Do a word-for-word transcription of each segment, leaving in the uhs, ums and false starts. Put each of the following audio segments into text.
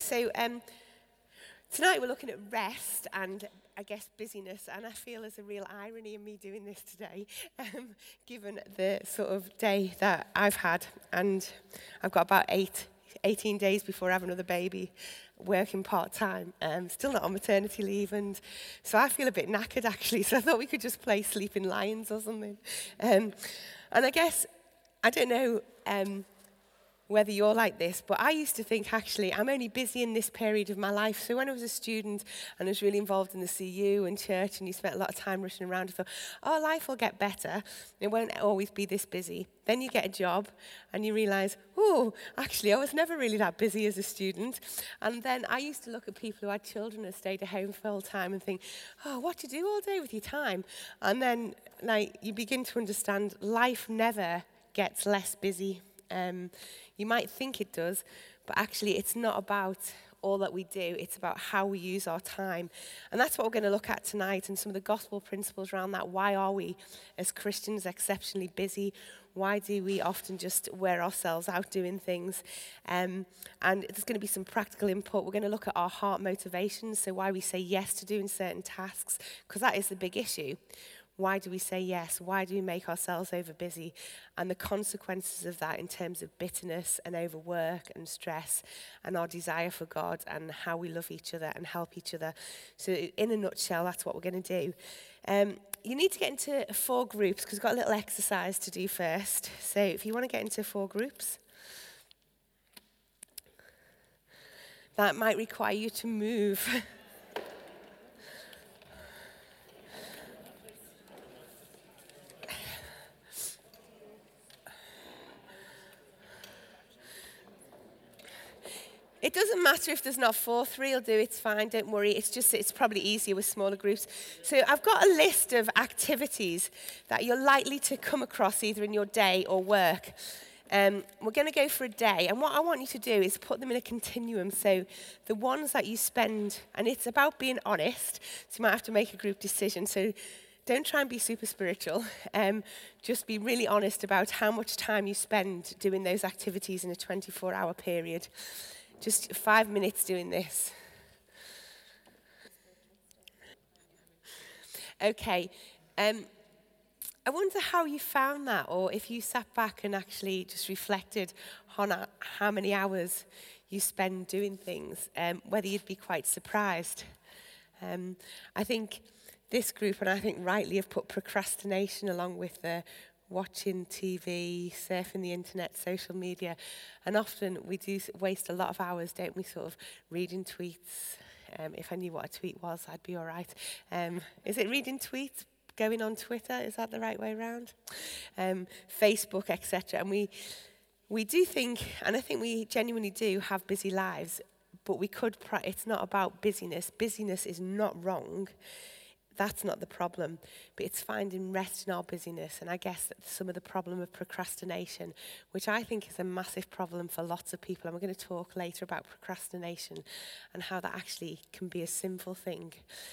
So um, tonight we're looking at rest and I guess busyness, and I feel there's a real irony in me doing this today, um, given the sort of day that I've had, and I've got about eight, eighteen days before I have another baby, working part-time, um, still not on maternity leave, and so I feel a bit knackered actually, so I thought we could just play Sleeping Lions or something. Um, and I guess, I don't know, um, whether you're like this, but I used to think, actually, I'm only busy in this period of my life. So when I was a student and I was really involved in the C U and church, and you spent a lot of time rushing around, I thought, oh, life will get better. It won't always be this busy. Then you get a job and you realize, oh, actually, I was never really that busy as a student. And then I used to look at people who had children and stayed at home full time and think, oh, what do you do all day with your time? And then like you begin to understand life never gets less busy. Um, you might think it does, but actually it's not about all that we do. It's about how we use our time. And that's what we're going to look at tonight, and some of the gospel principles around that. Why are we, as Christians, exceptionally busy? Why do we often just wear ourselves out doing things? Um, and there's going to be some practical input. We're going to look at our heart motivations, so why we say yes to doing certain tasks, because that is the big issue. Why do we say yes? Why do we make ourselves over busy? And the consequences of that in terms of bitterness and overwork and stress and our desire for God and how we love each other and help each other. So in a nutshell, that's what we're going to do. Um, you need to get into four groups because we've got a little exercise to do first. So if you want to get into four groups, that might require you to move. It doesn't matter if there's not four, three will do, it's fine, don't worry. It's just, it's probably easier with smaller groups. So I've got a list of activities that you're likely to come across either in your day or work. Um, we're going to go for a day, and what I want you to do is put them in a continuum. So the ones that you spend, and it's about being honest, so you might have to make a group decision. So don't try and be super spiritual. Um, just be really honest about how much time you spend doing those activities in a twenty-four hour period. Just five minutes doing this. Okay. Um, I wonder how you found that, or if you sat back and actually just reflected on how many hours you spend doing things, um, whether you'd be quite surprised. Um, I think this group, and I think rightly, have put procrastination along with the watching T V, surfing the internet, social media, and often we do waste a lot of hours, don't we, sort of reading tweets. Um, if I knew what a tweet was, I'd be all right. Um, is it reading tweets, going on Twitter? Is that the right way around? Um, Facebook, et cetera. And we we do think, and I think we genuinely do have busy lives, but we could. It's not about busyness. Busyness is not wrong. That's not the problem, but it's finding rest in our busyness. And I guess that's some of the problem of procrastination, which I think is a massive problem for lots of people. And we're going to talk later about procrastination and how that actually can be a sinful thing.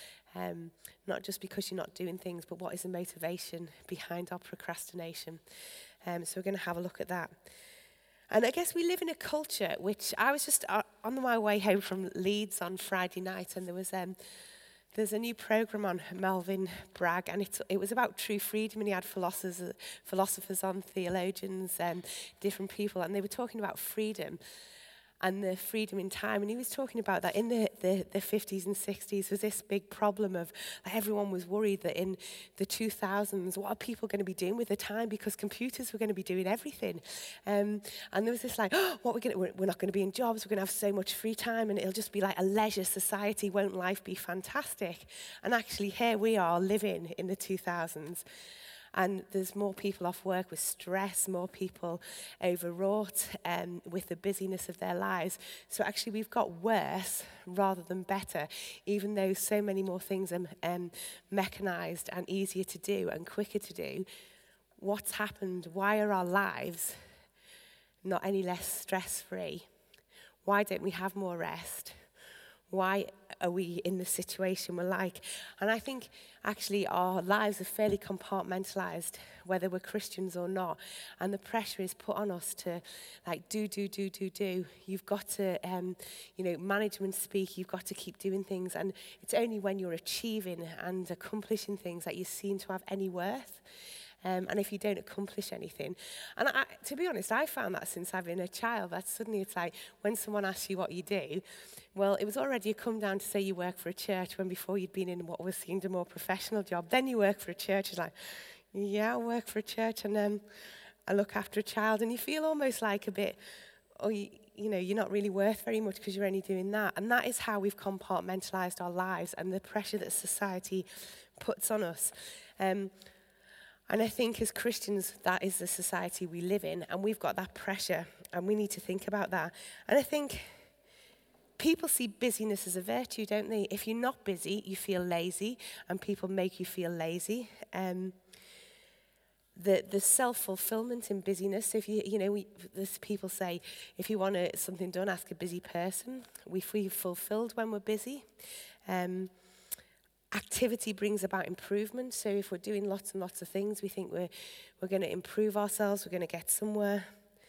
Um, not just because you're not doing things, but what is the motivation behind our procrastination. Um, so we're going to have a look at that. And I guess we live in a culture which I was just on my way home from Leeds on Friday night, and there was... Um, There's a new program on Melvin Bragg, and it, it was about true freedom, and he had philosophers, philosophers on, theologians, and different people, and they were talking about freedom and the freedom in time. And he was talking about that in the, the, the fifties and sixties was this big problem of like, everyone was worried that in the two thousands, what are people going to be doing with the time? Because computers were going to be doing everything. Um, and there was this like, oh, what we're going we're, we're not going to be in jobs, we're going to have so much free time, and it'll just be like a leisure society. Won't life be fantastic? And actually here we are living in the two thousands. And there's more people off work with stress, more people overwrought um, with the busyness of their lives. So actually we've got worse rather than better, even though so many more things are um, mechanized and easier to do and quicker to do. What's happened? Why are our lives not any less stress-free? Why don't we have more rest? Why are we in the situation we're like? And I think actually our lives are fairly compartmentalized, whether we're Christians or not. And the pressure is put on us to like do, do, do, do, do. You've got to, um, you know, management speak, you've got to keep doing things. And it's only when you're achieving and accomplishing things that you seem to have any worth. Um, and if you don't accomplish anything. And I, to be honest, I found that since having a child, that suddenly it's like when someone asks you what you do, well, it was already a come down to say you work for a church when before you'd been in what was seemed a more professional job. Then you work for a church. It's like, yeah, I work for a church and then I look after a child. And you feel almost like a bit, oh, you, you know, you're not really worth very much because you're only doing that. And that is how we've compartmentalized our lives and the pressure that society puts on us. Um, And I think as Christians, that is the society we live in, and we've got that pressure, and we need to think about that. And I think people see busyness as a virtue, don't they? If you're not busy, you feel lazy, and people make you feel lazy. Um, the the self-fulfillment in busyness, if you you know, we, there's people say, if you want a, something done, ask a busy person. We feel fulfilled when we're busy. Um, Activity brings about improvement. So if we're doing lots and lots of things, we think we're we're going to improve ourselves, we're going to get somewhere.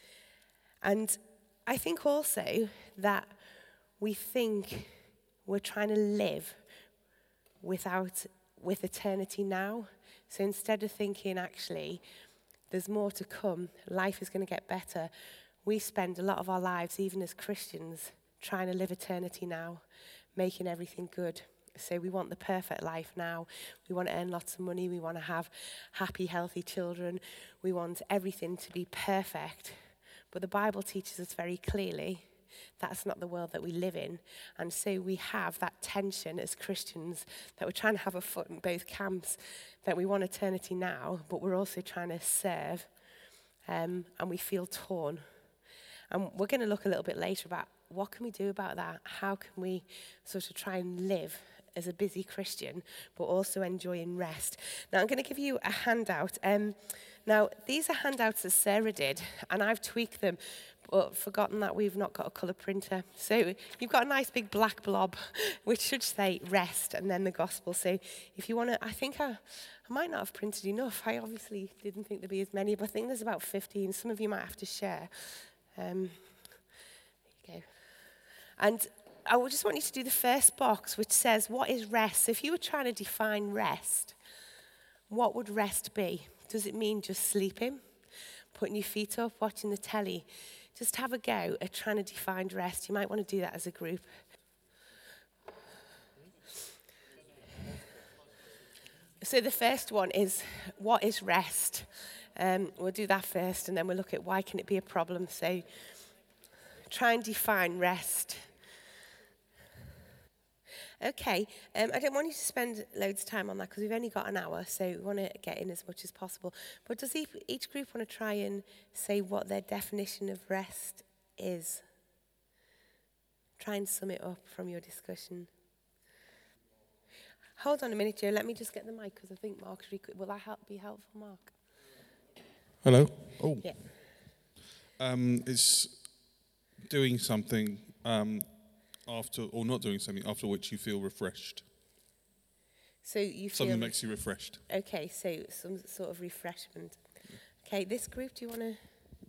And I think also that we think we're trying to live without with eternity now. So instead of thinking actually there's more to come, life is going to get better, we spend a lot of our lives, even as Christians, trying to live eternity now, making everything good. So we want the perfect life now. We want to earn lots of money. We want to have happy, healthy children. We want everything to be perfect. But the Bible teaches us very clearly that's not the world that we live in. And so we have that tension as Christians that we're trying to have a foot in both camps, that we want eternity now, but we're also trying to serve, um, and we feel torn. And we're going to look a little bit later about what can we do about that? How can we sort of try and live as a busy Christian, but also enjoying rest? Now, I'm going to give you a handout. Um, now, these are handouts that Sarah did, and I've tweaked them, but forgotten that we've not got a colour printer. So you've got a nice big black blob, which should say rest, and then the gospel. So if you want to, I think I, I might not have printed enough. I obviously didn't think there'd be as many, but I think there's about fifteen. Some of you might have to share. Um, there you go. And I would just want you to do the first box, which says, what is rest? So if you were trying to define rest, what would rest be? Does it mean just sleeping, putting your feet up, watching the telly? Just have a go at trying to define rest. You might want to do that as a group. So the first one is, what is rest? Um, we'll do that first, and then we'll look at why can it be a problem. So try and define rest. Okay, um, I don't want you to spend loads of time on that because we've only got an hour, so we want to get in as much as possible. But does each, each group want to try and say what their definition of rest is? Try and sum it up from your discussion. Hold on a minute, Joe. Let me just get the mic because I think Mark's... Rec- will that help, be helpful, Mark? Hello. Oh. Yeah. Um, it's doing something... Um, after, or not doing something after which you feel refreshed. So you feel... Something that makes you refreshed. Okay, so some sort of refreshment. Okay, this group, do you want to...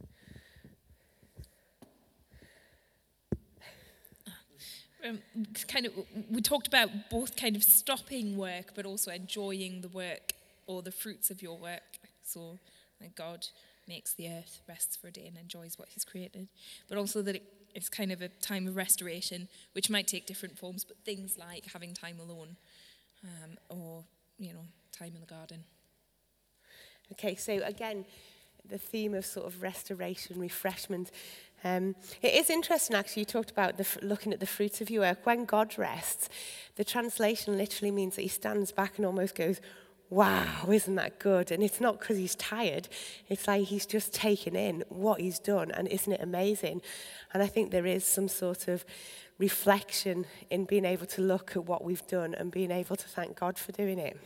Um, kind of, we talked about both kind of stopping work, but also enjoying the work or the fruits of your work. So like God makes the earth, rests for a day and enjoys what he's created. But also that it It's kind of a time of restoration, which might take different forms, but things like having time alone um, or, you know, time in the garden. Okay, so again, the theme of sort of restoration, refreshment. Um, it is interesting, actually, you talked about the f- looking at the fruits of your work. When God rests, the translation literally means that he stands back and almost goes, wow, isn't that good? And it's not because he's tired. It's like he's just taken in what he's done, and isn't it amazing? And I think there is some sort of reflection in being able to look at what we've done and being able to thank God for doing it.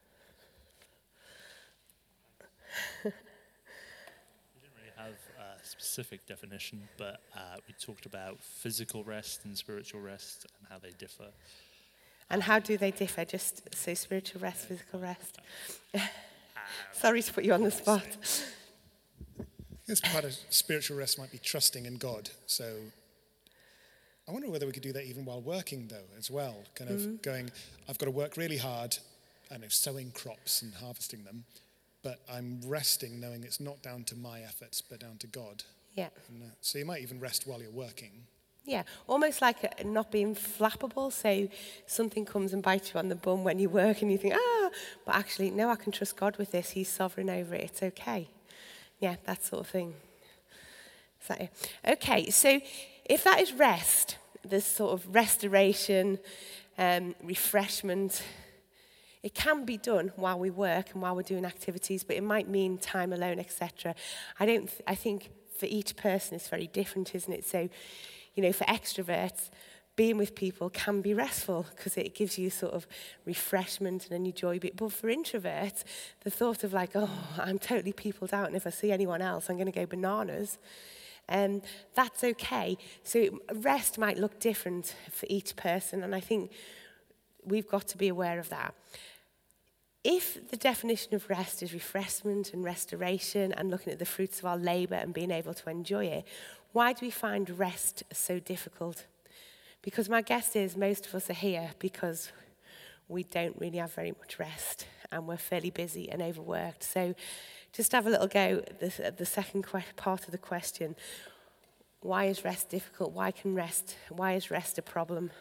We didn't really have uh, specific definition, but uh, we talked about physical rest and spiritual rest and how they differ. And how do they differ? Just so spiritual rest, physical rest. Sorry to put you on the spot. Yes, part of spiritual rest might be trusting in God. So I wonder whether we could do that even while working, though, as well. Kind of mm-hmm. going, I've got to work really hard, I know, sowing crops and harvesting them, but I'm resting knowing it's not down to my efforts, but down to God. Yeah. And, uh, so you might even rest while you're working. Yeah, almost like a, not being flappable. So something comes and bites you on the bum when you work and you think, ah, but actually, no, I can trust God with this. He's sovereign over it. It's okay. Yeah, that sort of thing. Is that it? Okay, so if that is rest, this sort of restoration, um, refreshment, it can be done while we work and while we're doing activities, but it might mean time alone, et cetera. I don't. Th- I think for each person it's very different, isn't it? So, you know, for extroverts, being with people can be restful because it gives you sort of refreshment and a new joy. But for introverts, the thought of like, oh, I'm totally peopled out, and if I see anyone else, I'm going to go bananas. Um, that's okay. So rest might look different for each person, and I think we've got to be aware of that. If the definition of rest is refreshment and restoration and looking at the fruits of our labour and being able to enjoy it, why do we find rest so difficult? Because my guess is most of us are here because we don't really have very much rest and we're fairly busy and overworked. So just have a little go at the, at the second que- part of the question. Why is rest difficult? Why can rest? Why is rest a problem?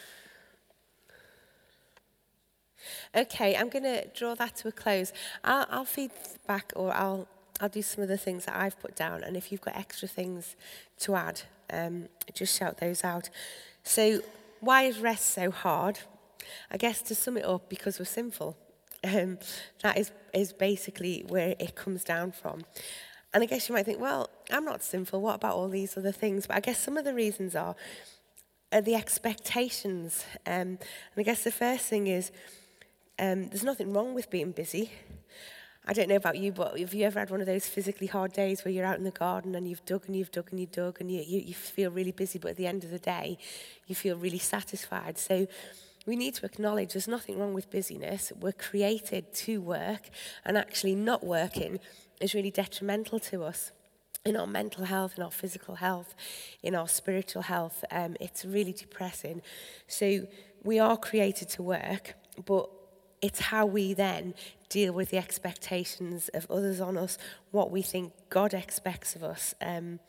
Okay, I'm going to draw that to a close. I'll, I'll feed back, or I'll I'll do some of the things that I've put down, and if you've got extra things to add, um, just shout those out. So, why is rest so hard? I guess to sum it up, because we're sinful. Um, that is is basically where it comes down from. And I guess you might think, well, I'm not sinful. What about all these other things? But I guess some of the reasons are, are the expectations. Um, and I guess the first thing is, Um, there's nothing wrong with being busy. I don't know about you, but have you ever had one of those physically hard days where you're out in the garden and you've dug and you've dug and you've dug and you, you, you feel really busy, but at the end of the day, you feel really satisfied. So we need to acknowledge there's nothing wrong with busyness. We're created to work, and actually not working is really detrimental to us in our mental health, in our physical health, in our spiritual health. Um, it's really depressing. So we are created to work, but it's how we then deal with the expectations of others on us, what we think God expects of us. Um,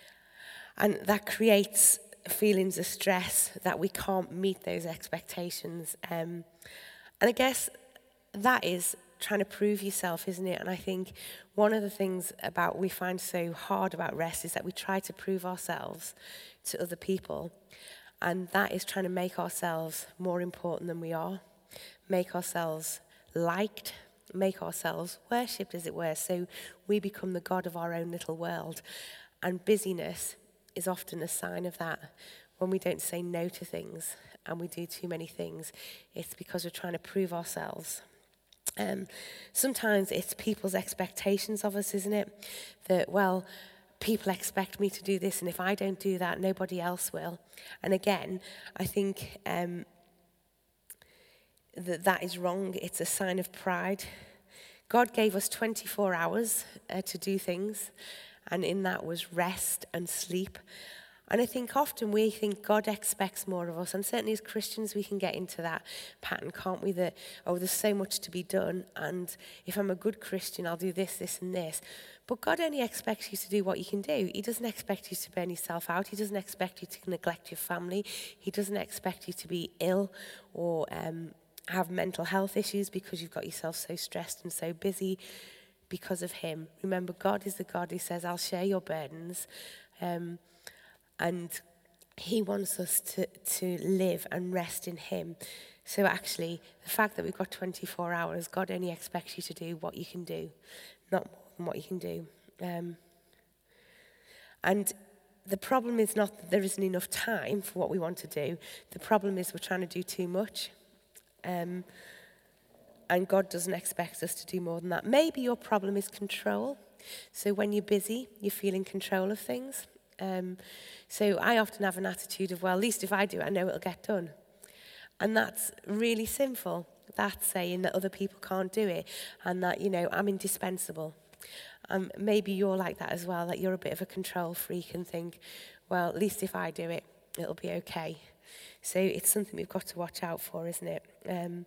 and that creates feelings of stress that we can't meet those expectations. Um, and I guess that is trying to prove yourself, isn't it? And I think one of the things about we find so hard about rest is that we try to prove ourselves to other people. And that is trying to make ourselves more important than we are. Make ourselves liked, make ourselves worshipped, as it were, so we become the God of our own little world. And busyness is often a sign of that. When we don't say no to things and we do too many things, it's because we're trying to prove ourselves. Um, sometimes it's people's expectations of us, isn't it? That, well, people expect me to do this, and if I don't do that, nobody else will. And again, I think Um, that that is wrong. It's a sign of pride. God gave us twenty-four hours uh, to do things, and in that was rest and sleep. And I think often we think God expects more of us, and certainly as Christians we can get into that pattern, can't we, that, oh, there's so much to be done, and if I'm a good Christian, I'll do this, this, and this. But God only expects you to do what you can do. He doesn't expect you to burn yourself out. He doesn't expect you to neglect your family. He doesn't expect you to be ill or um have mental health issues because you've got yourself so stressed and so busy because of him. Remember, God is the God who says, I'll share your burdens. Um, and he wants us to, to live and rest in him. So actually, the fact that we've got twenty-four hours, God only expects you to do what you can do, not more than what you can do. Um, and the problem is not that there isn't enough time for what we want to do. The problem is we're trying to do too much. Um, and God doesn't expect us to do more than that. Maybe your problem is control. So when you're busy, you feel in control of things. Um, so I often have an attitude of, well, at least if I do it, I know it'll get done. And that's really sinful. That's saying that other people can't do it and that, you know, I'm indispensable. Um, maybe you're like that as well, that you're a bit of a control freak and think, well, at least if I do it, it'll be okay. So it's something we've got to watch out for, isn't it? Um,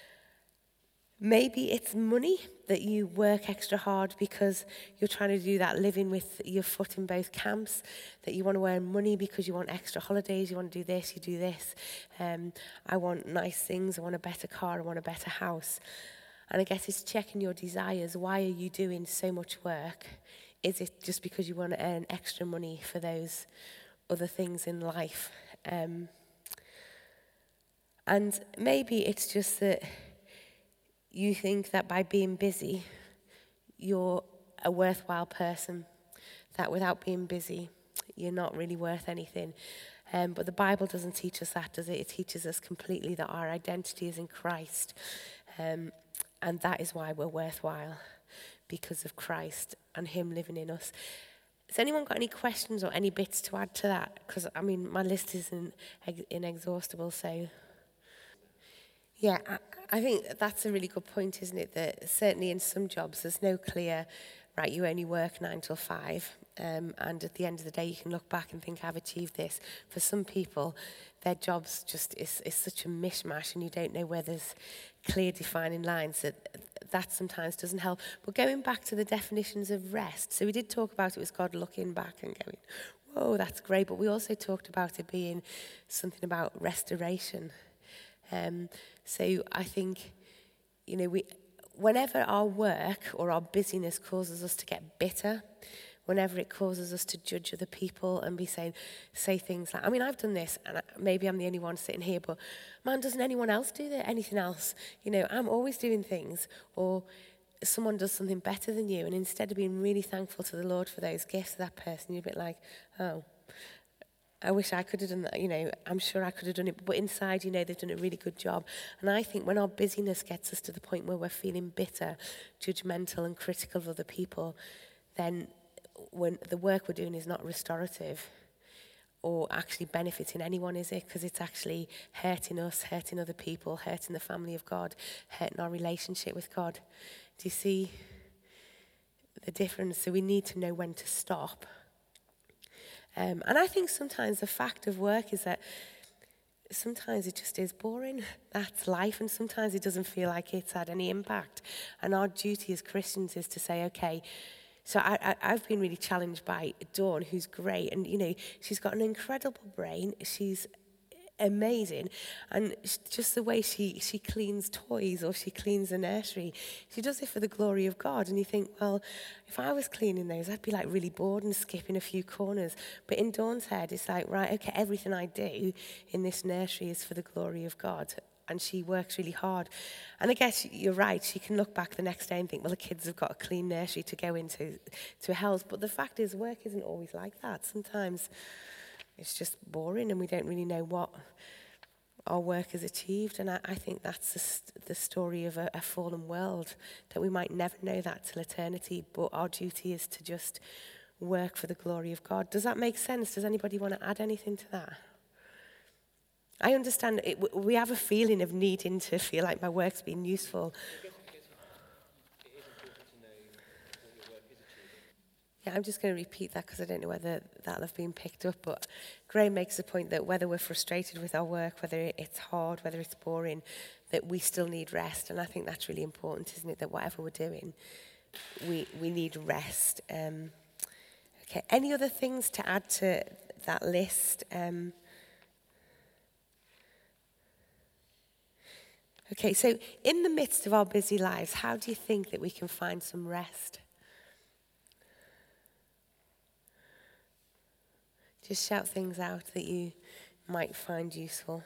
maybe it's money that you work extra hard because you're trying to do that living with your foot in both camps, that you want to earn money because you want extra holidays, you want to do this, you do this. Um, I want nice things, I want a better car, I want a better house. And I guess it's checking your desires. Why are you doing so much work? Is it just because you want to earn extra money for those other things in life? Um, and maybe it's just that you think that by being busy, you're a worthwhile person, that without being busy, you're not really worth anything. Um, but the Bible doesn't teach us that, does it? It teaches us completely that our identity is in Christ. Um, and that is why we're worthwhile, because of Christ and him living in us. Has anyone got any questions or any bits to add to that? Because, I mean, my list isn't inexhaustible, so... Yeah, I, I think that's a really good point, isn't it? That certainly in some jobs there's no clear, right, you only work nine till five, um, and at the end of the day you can look back and think, I've achieved this. For some people, their jobs just is, is such a mishmash and you don't know where there's clear defining lines, that that sometimes doesn't help. But going back to the definitions of rest, so we did talk about it was God looking back and going, whoa, that's great, but we also talked about it being something about restoration. Um, so I think, you know, we, whenever our work or our busyness causes us to get bitter, whenever it causes us to judge other people and be saying, say things like, I mean, I've done this, and I, maybe I'm the only one sitting here, but man, doesn't anyone else do that? Anything else? You know, I'm always doing things, or someone does something better than you, and instead of being really thankful to the Lord for those gifts of that person, you're a bit like, oh, I wish I could have done that, you know, I'm sure I could have done it, but inside, you know, they've done a really good job. And I think when our busyness gets us to the point where we're feeling bitter, judgmental and critical of other people, then when the work we're doing is not restorative or actually benefiting anyone, is it? Because it's actually hurting us, hurting other people, hurting the family of God, hurting our relationship with God. Do you see the difference? So we need to know when to stop. Um, and I think sometimes the fact of work is that sometimes it just is boring. That's life, and sometimes it doesn't feel like it's had any impact. And our duty as Christians is to say, okay, so I, I, I've been really challenged by Dawn, who's great, and you know, she's got an incredible brain. She's amazing, and just the way she she cleans toys or she cleans a nursery, she does it for the glory of God. And you think, well, if I was cleaning those, I'd be like really bored and skipping a few corners. But in Dawn's head, it's like, right, okay, everything I do in this nursery is for the glory of God. And she works really hard. And I guess you're right, she can look back the next day and think, well, the kids have got a clean nursery to go into to house. But the fact is, work isn't always like that. Sometimes it's just boring and we don't really know what our work has achieved. And I, I think that's the, st- the story of a, a fallen world, that we might never know that till eternity, but our duty is to just work for the glory of God. Does that make sense? Does anybody want to add anything to that? I understand it, we have a feeling of needing to feel like my work's been useful. Yeah, I'm just going to repeat that because I don't know whether that'll have been picked up, but Graham makes the point that whether we're frustrated with our work, whether it's hard, whether it's boring, that we still need rest. And I think that's really important, isn't it? That whatever we're doing, we, we need rest. Um, okay, any other things to add to that list? Um, okay, so in the midst of our busy lives, how do you think that we can find some rest? Just shout things out that you might find useful.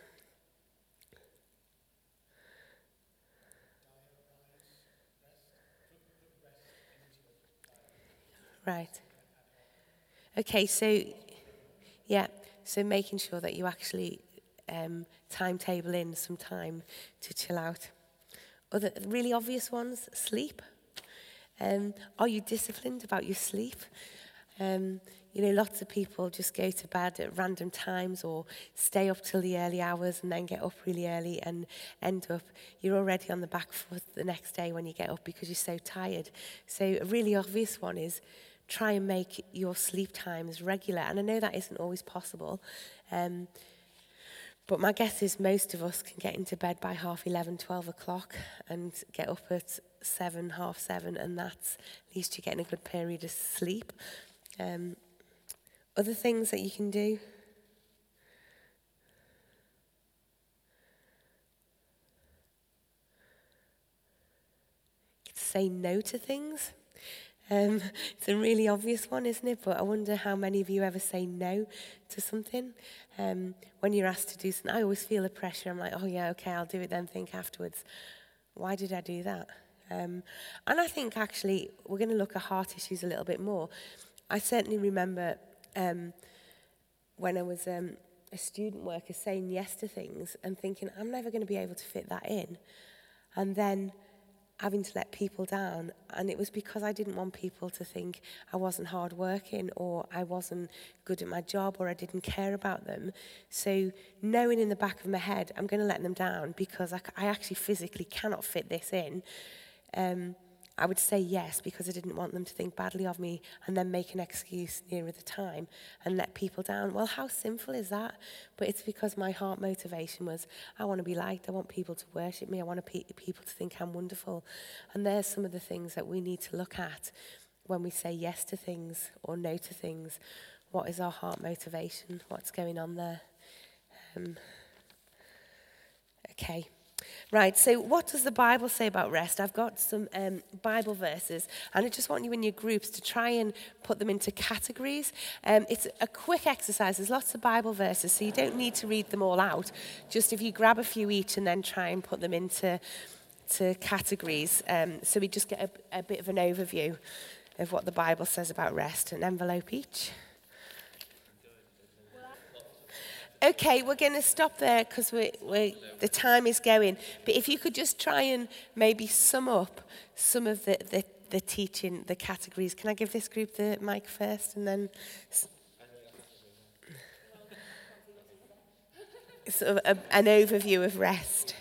Right. Okay, so, yeah, so making sure that you actually um, timetable in some time to chill out. Other really obvious ones, sleep. Um, are you disciplined about your sleep? Um, you know, lots of people just go to bed at random times or stay up till the early hours and then get up really early and end up, you're already on the back foot the next day when you get up because you're so tired. So a really obvious one is try and make your sleep times regular. And I know that isn't always possible. Um, but my guess is most of us can get into bed by half eleven, twelve o'clock and get up at seven, half seven, and that's, at least you're getting a good period of sleep. Um, other things that you can do. Say no to things. Um, it's a really obvious one, isn't it? But I wonder how many of you ever say no to something. Um, when you're asked to do something, I always feel the pressure. I'm like, oh yeah, okay, I'll do it then, think afterwards, why did I do that? Um, and I think actually we're going to look at heart issues a little bit more. I certainly remember um, when I was um, a student worker saying yes to things and thinking, I'm never going to be able to fit that in. And then having to let people down, and it was because I didn't want people to think I wasn't hardworking or I wasn't good at my job or I didn't care about them. So knowing in the back of my head, I'm going to let them down because I, I actually physically cannot fit this in, um, I would say yes because I didn't want them to think badly of me and then make an excuse nearer the time and let people down. Well, how sinful is that? But it's because my heart motivation was, I want to be liked. I want people to worship me. I want pe- people to think I'm wonderful. And there's some of the things that we need to look at when we say yes to things or no to things. What is our heart motivation? What's going on there? Um, okay. Right, so what does the Bible say about rest? I've got some um, Bible verses, and I just want you in your groups to try and put them into categories. Um, it's a quick exercise. There's lots of Bible verses, so you don't need to read them all out. Just if you grab a few each and then try and put them into to categories. Um, so we just get a, a bit of an overview of what the Bible says about rest. An envelope each. Okay, we're going to stop there because we we the time is going. But if you could just try and maybe sum up some of the, the, the teaching, the categories. Can I give this group the mic first and then sort of a, an overview of rest?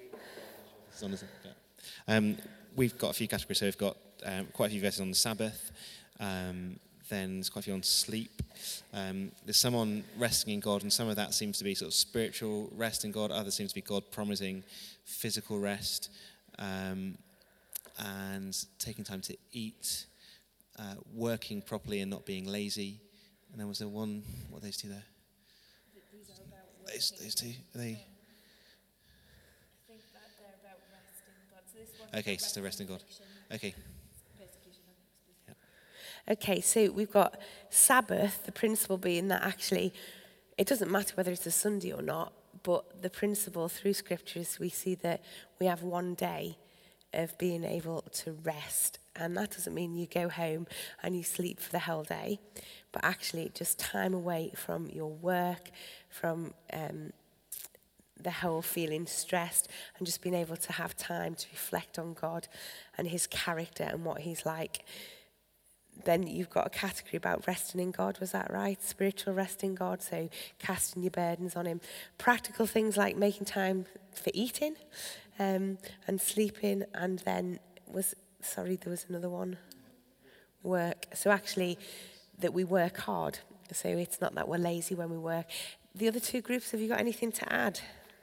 Um, we've got a few categories. So we've got um, quite a few verses on the Sabbath. Um, then there's quite a few on sleep. Um, there's some on resting in God, and some of that seems to be sort of spiritual rest in God. Others seems to be God promising physical rest, um, and taking time to eat, uh, working properly and not being lazy. And then was there one, what are those two there? Those, those two, are they? I think that they're about rest in God. So this one Okay, so rest in God. Okay. Okay, so we've got Sabbath, the principle being that actually it doesn't matter whether it's a Sunday or not, but the principle through scriptures, we see that we have one day of being able to rest. And that doesn't mean you go home and you sleep for the whole day, but actually just time away from your work, from um, the whole feeling stressed, and just being able to have time to reflect on God and his character and what he's like. Then you've got a category about resting in God, was that right? Spiritual rest in God, so casting your burdens on him. Practical things like making time for eating um, and sleeping, and then was, sorry, there was another one. Work. So actually that we work hard. So it's not that we're lazy when we work. The other two groups, have you got anything to add?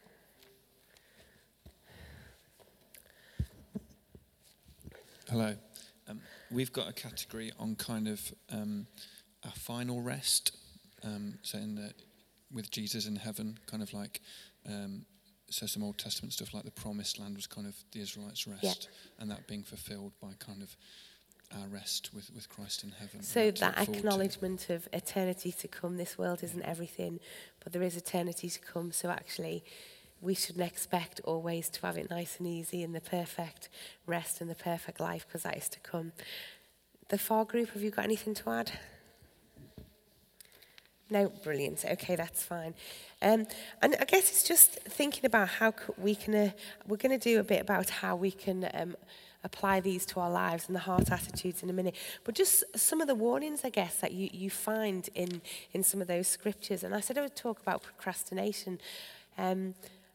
Hello. Um, we've got a category on kind of um, a final rest, um, saying that with Jesus in heaven, kind of like, um, so some Old Testament stuff like the Promised Land was kind of the Israelites' rest, yeah. and that being fulfilled by kind of our rest with, with Christ in heaven. So that acknowledgement to. of eternity to come, this world isn't everything, but there is eternity to come, so actually we shouldn't expect always to have it nice and easy and the perfect rest and the perfect life, because that is to come. The far group, have you got anything to add? No, brilliant. Okay, that's fine. Um, and I guess it's just thinking about how we can, uh, we're going to do a bit about how we can um, apply these to our lives and the heart attitudes in a minute. But just some of the warnings, I guess, that you, you find in, in some of those scriptures. And I said I would talk about procrastination. Um,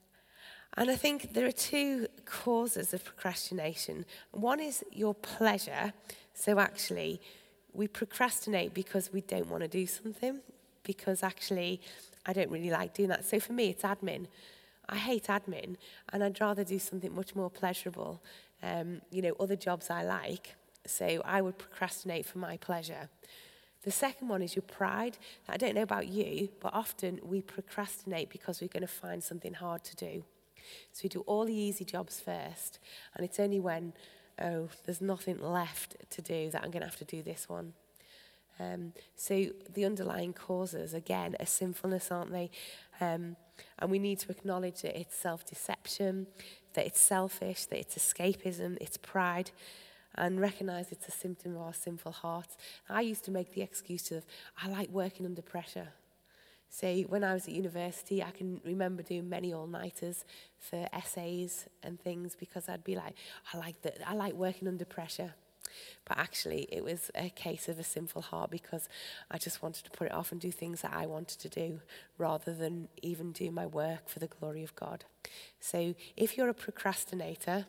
and I think there are two causes of procrastination. One is your pleasure. So actually, we procrastinate because we don't want to do something, because actually, I don't really like doing that. So for me, it's admin. I hate admin, and I'd rather do something much more pleasurable, um, you know, other jobs I like. So I would procrastinate for my pleasure. The second one is your pride. I don't know about you, but often we procrastinate because we're going to find something hard to do. So we do all the easy jobs first, and it's only when, oh, there's nothing left to do that I'm going to have to do this one. Um, so the underlying causes, again, are sinfulness, aren't they? Um, and we need to acknowledge that it's self-deception, that it's selfish, that it's escapism, it's pride, and recognise it's a symptom of our sinful hearts. I used to make the excuse of, I like working under pressure. So when I was at university, I can remember doing many all-nighters for essays and things because I'd be like, I like that. I like working under pressure. But actually, it was a case of a sinful heart because I just wanted to put it off and do things that I wanted to do rather than even do my work for the glory of God. So if you're a procrastinator,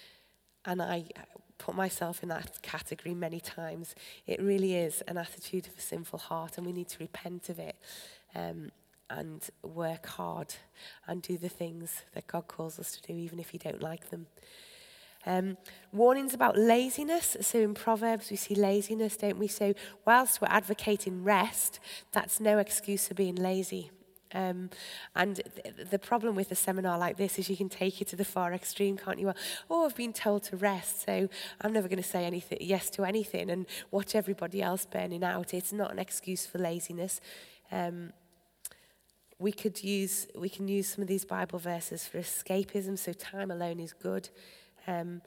and I put myself in that category many times, it really is an attitude of a sinful heart, and we need to repent of it um, and work hard and do the things that God calls us to do, even if you don't like them. Um, warnings about laziness. So in Proverbs we see laziness, don't we? So whilst we're advocating rest, that's no excuse for being lazy. Um, and th- the problem with a seminar like this is you can take it to the far extreme, can't you? Well, oh, I've been told to rest, so I'm never going to say anything, yes to anything and watch everybody else burning out. It's not an excuse for laziness. Um, we could use, we can use some of these Bible verses for escapism. So time alone is good. Um,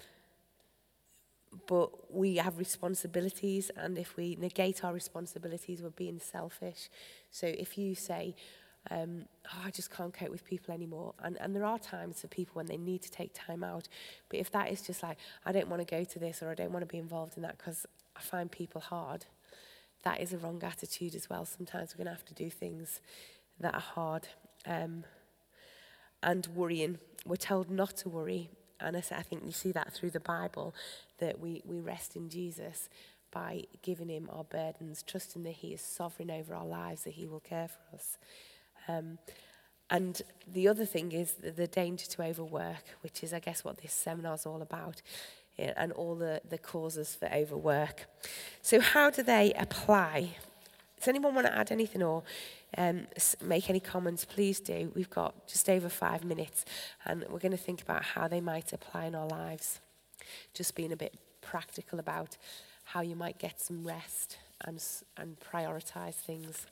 but we have responsibilities, and if we negate our responsibilities, we're being selfish. So if you say, um, oh, I just can't cope with people anymore, and, and there are times for people when they need to take time out, but if that is just like, I don't want to go to this, or I don't want to be involved in that because I find people hard, that is a wrong attitude as well. Sometimes we're going to have to do things that are hard. Um, and worrying. We're told not to worry. And I think you see that through the Bible, that we, we rest in Jesus by giving him our burdens, trusting that he is sovereign over our lives, that he will care for us. Um, and the other thing is the, the danger to overwork, which is, I guess, what this seminar is all about, and all the, the causes for overwork. So how do they apply? Does anyone want to add anything or um, make any comments? Please do. We've got just over five minutes, and we're going to think about how they might apply in our lives. Just being a bit practical about how you might get some rest and and prioritise things.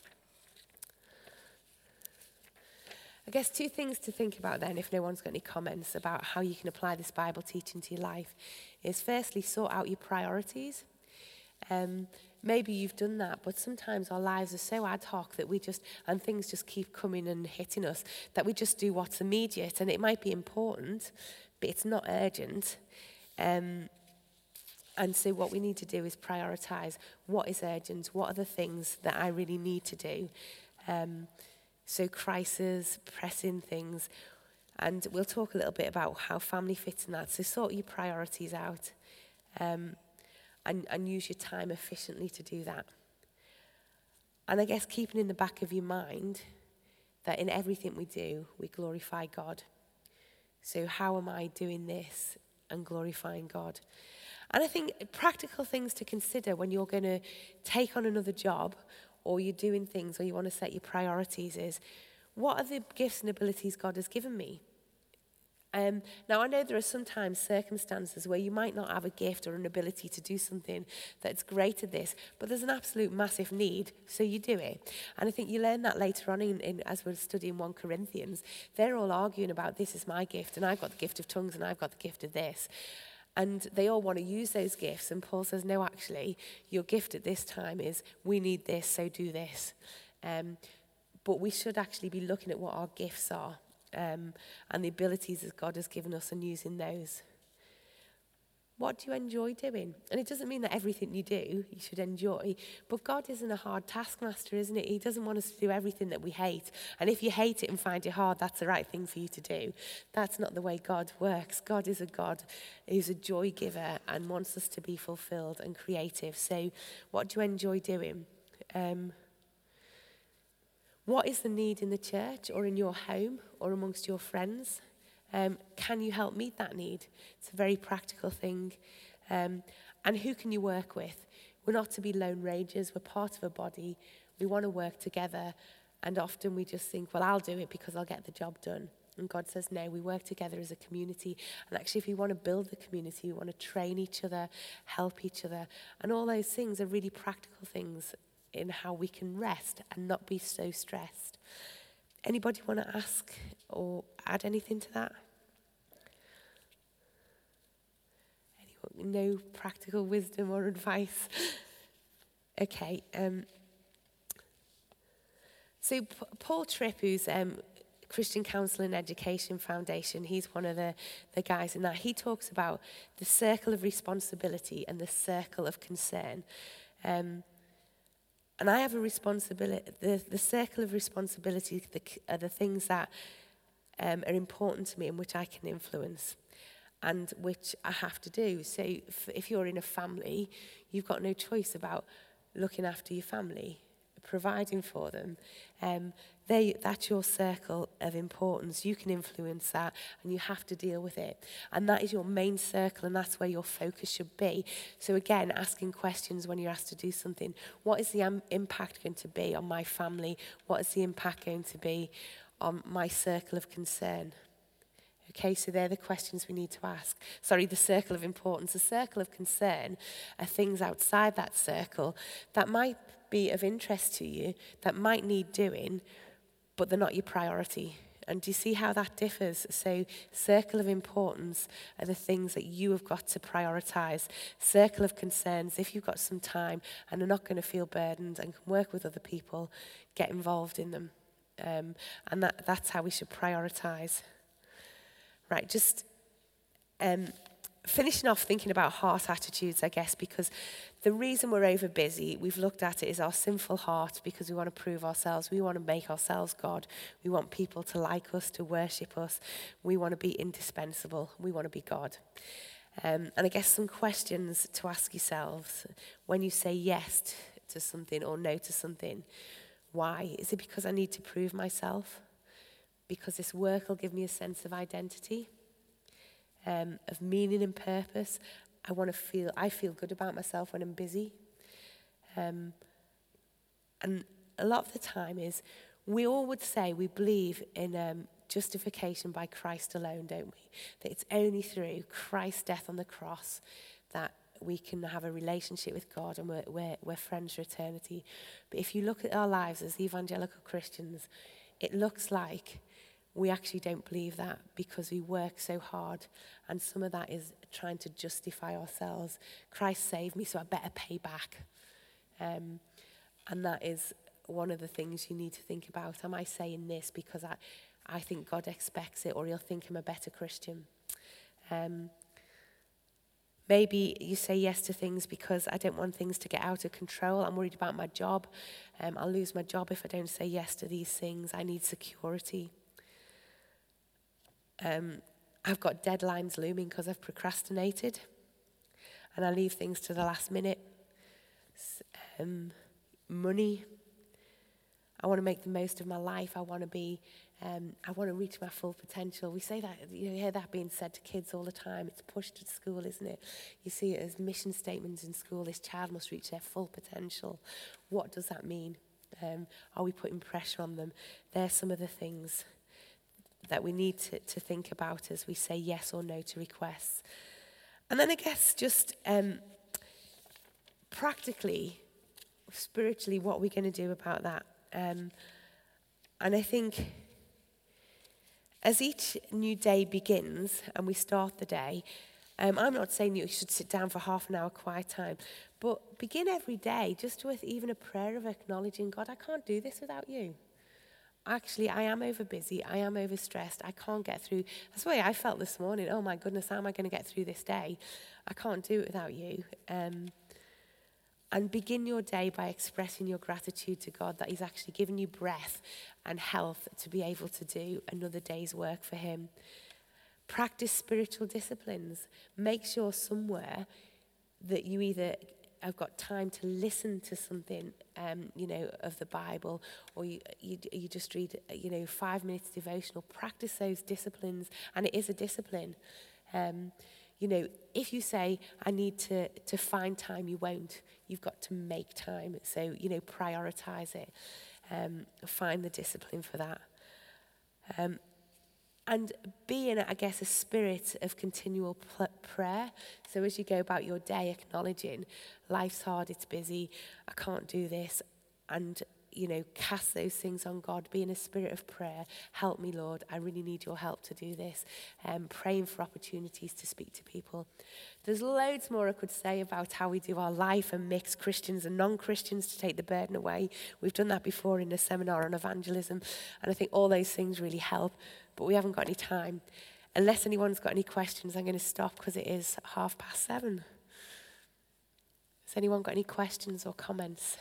I guess two things to think about then, if no one's got any comments about how you can apply this Bible teaching to your life, is firstly, sort out your priorities. Um, maybe you've done that, but sometimes our lives are so ad hoc that we just, and things just keep coming and hitting us, that we just do what's immediate, and it might be important, but it's not urgent. Um, and so what we need to do is prioritise what is urgent, what are the things that I really need to do. Um, so crises, pressing things, and we'll talk a little bit about how family fits in that. So sort your priorities out. Um, And, and use your time efficiently to do that. And I guess keeping in the back of your mind that in everything we do, we glorify God. So how am I doing this and glorifying God? And I think practical things to consider when you're going to take on another job, or you're doing things, or you want to set your priorities is, what are the gifts and abilities God has given me? Um, now, I know there are sometimes circumstances where you might not have a gift or an ability to do something that's great at this, but there's an absolute massive need, so you do it. And I think you learn that later on in, in as we're studying First Corinthians. They're all arguing about, this is my gift, and I've got the gift of tongues, and I've got the gift of this. And they all want to use those gifts, and Paul says, no, actually, your gift at this time is, we need this, so do this. Um, but we should actually be looking at what our gifts are. Um, and the abilities that God has given us and using those. What do you enjoy doing? And it doesn't mean that everything you do, you should enjoy. But God isn't a hard taskmaster, isn't it? He doesn't want us to do everything that we hate. And if you hate it and find it hard, that's the right thing for you to do. That's not the way God works. God is a God who's a joy giver and wants us to be fulfilled and creative. So what do you enjoy doing? Um, what is the need in the church or in your home or amongst your friends? Um, can you help meet that need? It's a very practical thing. Um, and who can you work with? We're not to be lone rangers. We're part of a body. We want to work together. And often we just think, well, I'll do it because I'll get the job done. And God says, no, we work together as a community. And actually, if we want to build the community, we want to train each other, help each other. And all those things are really practical things in how we can rest and not be so stressed. Anybody want to ask or add anything to that? Anyone, no practical wisdom or advice? Okay. Um, so P- Paul Tripp, who's um, Christian Counsel and Education Foundation, he's one of the, the guys in that. He talks about the circle of responsibility and the circle of concern. Um, And I have a responsibility, the, the circle of responsibility the, are the things that um, are important to me and which I can influence and which I have to do. So if, if you're in a family, you've got no choice about looking after your family, providing for them. Um, they, that's your circle of importance. You can influence that and you have to deal with it. And that is your main circle and that's where your focus should be. So again, asking questions when you're asked to do something. What is the um, impact going to be on my family? What is the impact going to be on my circle of concern? Okay, so they're the questions we need to ask. Sorry, the circle of importance. The circle of concern are things outside that circle that might be of interest to you, that might need doing, but they're not your priority. And do you see how that differs? So circle of importance are the things that you have got to prioritize. Circle of concerns, if you've got some time and are not going to feel burdened and can work with other people, get involved in them. Um, and that, that's how we should prioritize. Right, just um, finishing off thinking about heart attitudes, I guess, because the reason we're over busy, we've looked at it, is our sinful heart because we want to prove ourselves. We want to make ourselves God. We want people to like us, to worship us. We want to be indispensable. We want to be God. Um, and I guess some questions to ask yourselves when you say yes to something or no to something. Why? Is it because I need to prove myself? Because this work will give me a sense of identity, um, of meaning and purpose. I want to feel, I feel good about myself when I'm busy. Um, and a lot of the time is, we all would say we believe in um, justification by Christ alone, don't we? That it's only through Christ's death on the cross that we can have a relationship with God and we're, we're, we're friends for eternity. But if you look at our lives as evangelical Christians, it looks like we actually don't believe that because we work so hard. And some of that is trying to justify ourselves. Christ saved me, so I better pay back. Um, and that is one of the things you need to think about. Am I saying this because I, I think God expects it, or he'll think I'm a better Christian? Um, maybe you say yes to things because I don't want things to get out of control. I'm worried about my job. Um, I'll lose my job if I don't say yes to these things. I need security. Um, I've got deadlines looming because I've procrastinated and I leave things to the last minute. Um, money. I want to make the most of my life. I want to be, um, I want to reach my full potential. We say that, you hear that being said to kids all the time. It's pushed to school, isn't it? You see it as mission statements in school. This child must reach their full potential. What does that mean? Um, are we putting pressure on them? They're some of the things that we need to, to think about as we say yes or no to requests. And then I guess just um, practically, spiritually, what are we going to do about that? Um, and I think as each new day begins and we start the day, um, I'm not saying you should sit down for half an hour quiet time, but begin every day just with even a prayer of acknowledging, God, I can't do this without you. actually, I am over busy. I am over stressed. I can't get through. That's the way I felt this morning. Oh my goodness, how am I going to get through this day? I can't do it without you. Um, and begin your day by expressing your gratitude to God that he's actually given you breath and health to be able to do another day's work for him. Practice spiritual disciplines. Make sure somewhere that you either have got time to listen to something, um, you know, of the Bible, or you, you you just read, you know, five minutes devotional. Practice those disciplines, and it is a discipline. Um, you know, if you say, I need to, to find time, you won't. You've got to make time. So, you know, prioritize it. Um, find the discipline for that. Um, And be in, I guess, a spirit of continual pl- prayer. So as you go about your day, acknowledging life's hard, it's busy, I can't do this. And, you know, cast those things on God. Be in a spirit of prayer. Help me, Lord. I really need your help to do this. Um, praying for opportunities to speak to people. There's loads more I could say about how we do our life and mix Christians and non-Christians to take the burden away. We've done that before in a seminar on evangelism. And I think all those things really help. But we haven't got any time. Unless anyone's got any questions, I'm going to stop because it is half past seven. Has anyone got any questions or comments?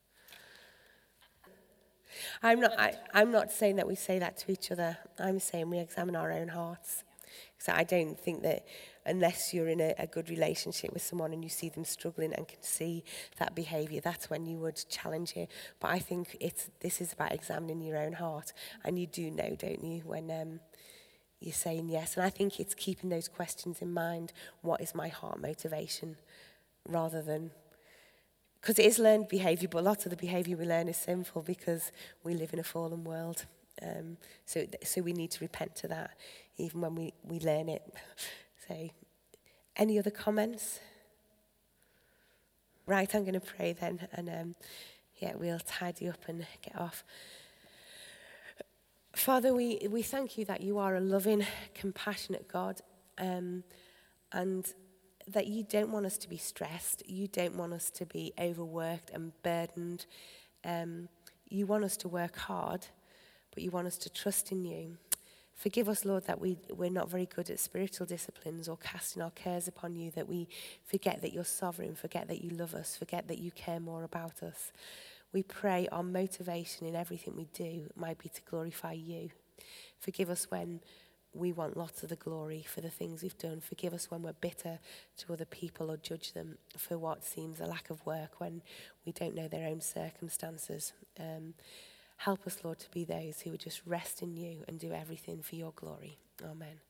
I'm not, I, I'm not saying that we say that to each other. I'm saying we examine our own hearts. So I don't think that unless you're in a, a good relationship with someone and you see them struggling and can see that behaviour, that's when you would challenge it. But I think it's this is about examining your own heart. And you do know, don't you, when um, you're saying yes. And I think it's keeping those questions in mind. What is my heart motivation? Rather than... Because it is learned behaviour, but lots of the behaviour we learn is sinful because we live in a fallen world. Um, so so we need to repent to that, even when we, we learn it. So, any other comments? Right, I'm going to pray then, and um, yeah, we'll tidy up and get off. Father, we, we thank you that you are a loving, compassionate God, um, and that you don't want us to be stressed. You don't want us to be overworked and burdened. Um, you want us to work hard, but you want us to trust in you. Forgive us, Lord, that we, we're not very good at spiritual disciplines or casting our cares upon you, that we forget that you're sovereign, forget that you love us, forget that you care more about us. We pray our motivation in everything we do might be to glorify you. Forgive us when we want lots of the glory for the things we've done. Forgive us when we're bitter to other people or judge them for what seems a lack of work when we don't know their own circumstances. Um, help us, Lord, to be those who would just rest in you and do everything for your glory. Amen.